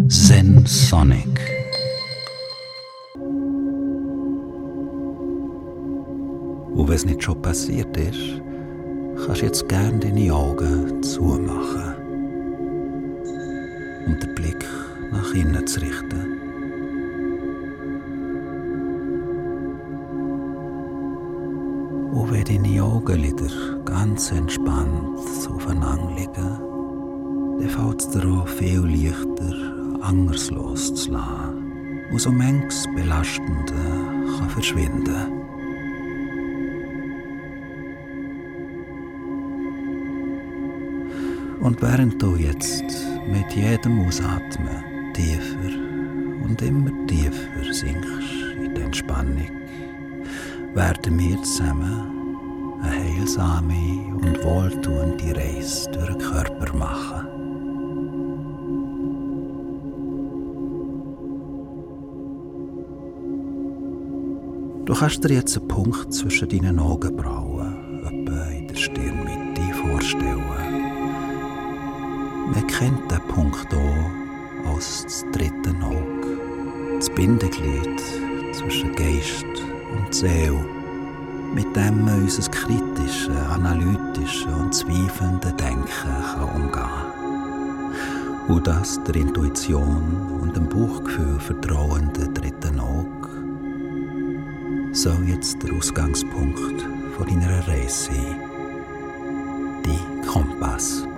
Zen Sonic. Und wenn es nicht schon passiert ist, kannst du jetzt gerne deine Augen zumachen, um den Blick nach innen zu richten. Und wenn deine Augenlider ganz entspannt aufeinander liegen, dann fällt es dir auch viel leichter, anders loszulassen und so manches Belastende kann verschwinden. Und während du jetzt mit jedem Ausatmen tiefer und immer tiefer sinkst in die Entspannung, werden wir zusammen eine heilsame und wohltuende Reise durch den Körper machen. Du kannst dir jetzt einen Punkt zwischen deinen Augenbrauen, etwa in der Stirnmitte, vorstellen. Man kennt diesen Punkt auch als das dritte Auge, das Bindeglied zwischen Geist und Seele, mit dem man unser kritisches, analytisches und zweifelnde Denken umgehen kann. Und das der Intuition und dem Bauchgefühl vertrauenden dritten Auge soll jetzt der Ausgangspunkt von deiner Reise sein. Dein Kompass.